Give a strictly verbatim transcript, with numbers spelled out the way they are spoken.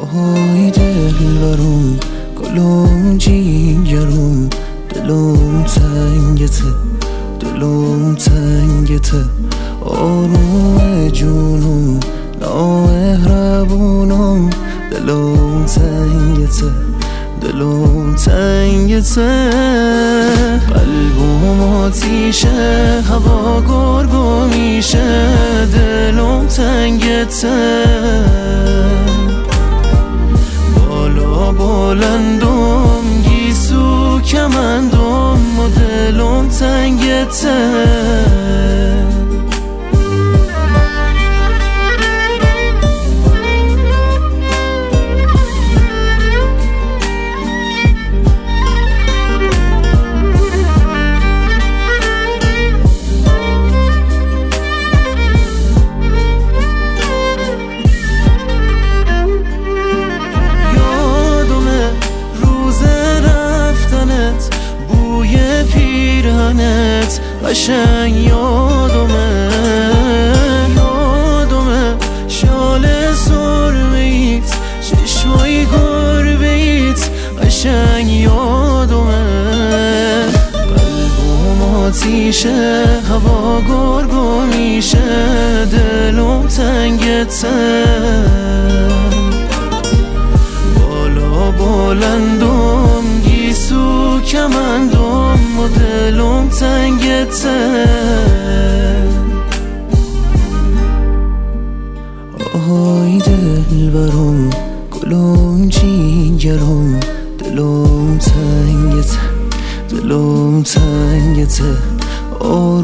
آهای دلبرم گلم جیگرم دلم تنگته دلم تنگته آروم جونم نامهربونم دلم تنگته دلم تنگته قلبم آتیشه هوا گرگو میشه دلم تنگته بالا بلندم گیسو کمندم و دلم تنگته پیرهنت قشنگ یادمه یادمه شال سرمه ایت چشمای گربه ایت قشنگ یادمه قلبم آتیشه هوا گرگو میشه دلم تنگته بالا بلندم گیسو کمندم و دلم تنگته آهای دلبرم گلم جیگرم دلم تنگته دلم تنگته